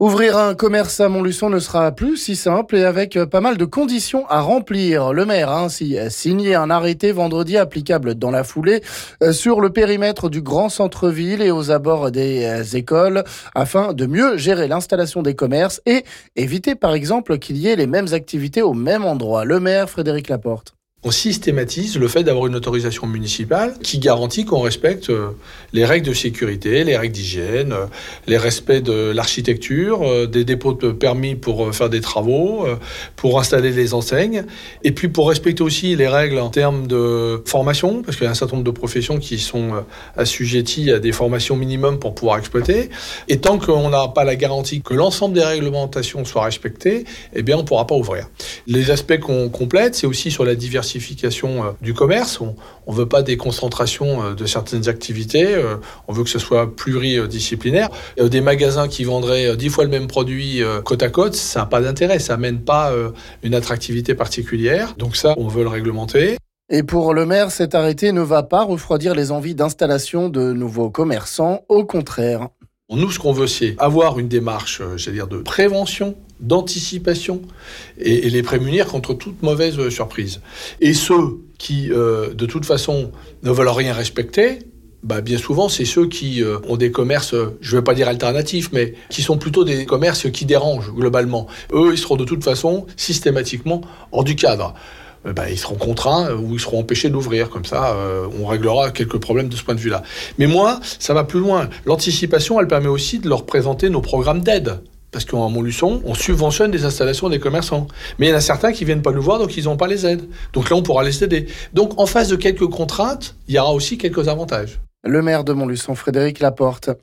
Ouvrir un commerce à Montluçon ne sera plus si simple et avec pas mal de conditions à remplir. Le maire a ainsi signé un arrêté vendredi applicable dans la foulée sur le périmètre du grand centre-ville et aux abords des écoles afin de mieux gérer l'installation des commerces et éviter par exemple qu'il y ait les mêmes activités au même endroit. Le maire Frédéric Laporte. On systématise le fait d'avoir une autorisation municipale qui garantit qu'on respecte les règles de sécurité, les règles d'hygiène, les respects de l'architecture, des dépôts de permis pour faire des travaux, pour installer les enseignes, et puis pour respecter aussi les règles en termes de formation, parce qu'il y a un certain nombre de professions qui sont assujetties à des formations minimum pour pouvoir exploiter. Et tant qu'on n'a pas la garantie que l'ensemble des réglementations soient respectées, eh bien on ne pourra pas ouvrir. Les aspects qu'on complète, c'est aussi sur la diversification du commerce. On ne veut pas des concentrations de certaines activités, on veut que ce soit pluridisciplinaire. Des magasins qui vendraient 10 fois le même produit côte à côte, ça n'a pas d'intérêt, ça n'amène pas une attractivité particulière. Donc ça, on veut le réglementer. Et pour le maire, cet arrêté ne va pas refroidir les envies d'installation de nouveaux commerçants, au contraire. Nous, ce qu'on veut, c'est avoir une démarche, de prévention, d'anticipation et les prémunir contre toute mauvaise surprise. Et ceux qui, de toute façon, ne veulent rien respecter, bien souvent, c'est ceux qui ont des commerces, je ne vais pas dire alternatifs, mais qui sont plutôt des commerces qui dérangent globalement. Eux, ils seront de toute façon systématiquement hors du cadre. Ils seront contraints ou ils seront empêchés d'ouvrir. Comme ça, on réglera quelques problèmes de ce point de vue-là. Mais moi, ça va plus loin. L'anticipation, elle permet aussi de leur présenter nos programmes d'aide. Parce qu'en Montluçon, on subventionne les installations des commerçants. Mais il y en a certains qui ne viennent pas nous voir, donc ils n'ont pas les aides. Donc là, on pourra les aider. Donc en face de quelques contraintes, il y aura aussi quelques avantages. Le maire de Montluçon, Frédéric Laporte.